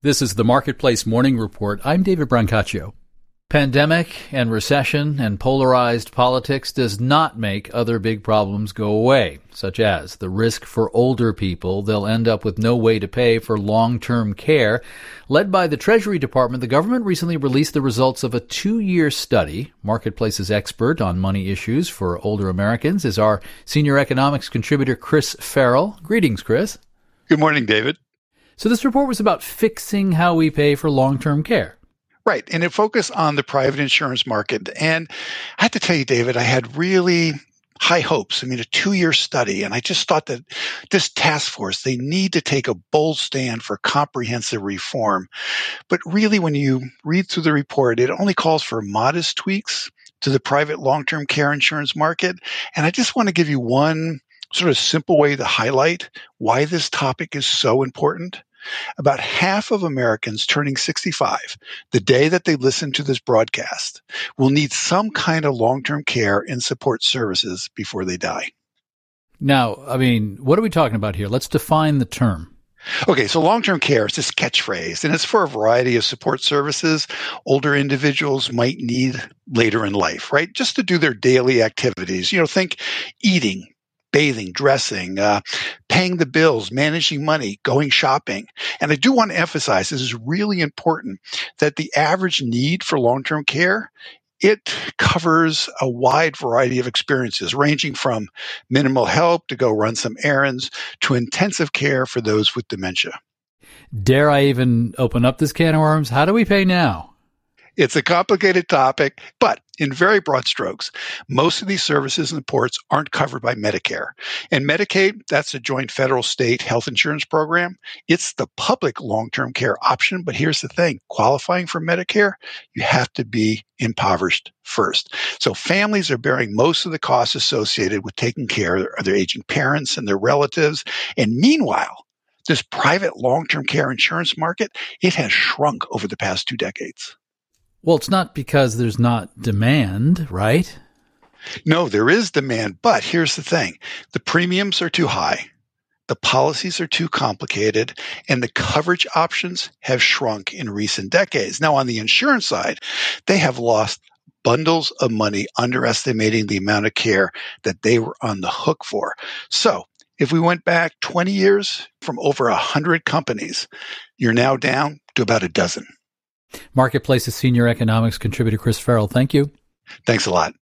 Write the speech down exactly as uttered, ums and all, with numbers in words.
This is the Marketplace Morning Report. I'm David Brancaccio. Pandemic and recession and polarized politics does not make other big problems go away, such as the risk for older people they'll end up with no way to pay for long-term care. Led by the Treasury Department, the government recently released the results of a two-year study. Marketplace's expert on money issues for older Americans is our senior economics contributor, Chris Farrell. Greetings, Chris. Good morning, David. So this report was about fixing how we pay for long-term care. Right. And it focused on the private insurance market. And I have to tell you, David, I had really high hopes. I mean, a two-year study. And I just thought that this task force, they need to take a bold stand for comprehensive reform. But really, when you read through the report, it only calls for modest tweaks to the private long-term care insurance market. And I just want to give you one sort of simple way to highlight why this topic is so important. About half of Americans turning sixty-five, the day that they listen to this broadcast, will need some kind of long-term care and support services before they die. Now, I mean, what are we talking about here? Let's define the term. Okay, so long-term care is this catchphrase, and it's for a variety of support services older individuals might need later in life, right? Just to do their daily activities. You know, think eating, bathing, dressing, uh, paying the bills, managing money, going shopping. And I do want to emphasize, this is really important, that the average need for long-term care, it covers a wide variety of experiences, ranging from minimal help to go run some errands to intensive care for those with dementia. Dare I even open up this can of worms? How do we pay now? It's a complicated topic, but in very broad strokes, most of these services and supports aren't covered by Medicare. And Medicaid, that's a joint federal-state health insurance program. It's the public long-term care option, but here's the thing. Qualifying for Medicare, you have to be impoverished first. So families are bearing most of the costs associated with taking care of their aging parents and their relatives. And meanwhile, this private long-term care insurance market, it has shrunk over the past two decades. Well, it's not because there's not demand, right? No, there is demand, but here's the thing. The premiums are too high, the policies are too complicated, and the coverage options have shrunk in recent decades. Now, on the insurance side, they have lost bundles of money, underestimating the amount of care that they were on the hook for. So, if we went back twenty years from over one hundred companies, you're now down to about a dozen. Marketplace's senior economics contributor, Chris Farrell. Thank you. Thanks a lot.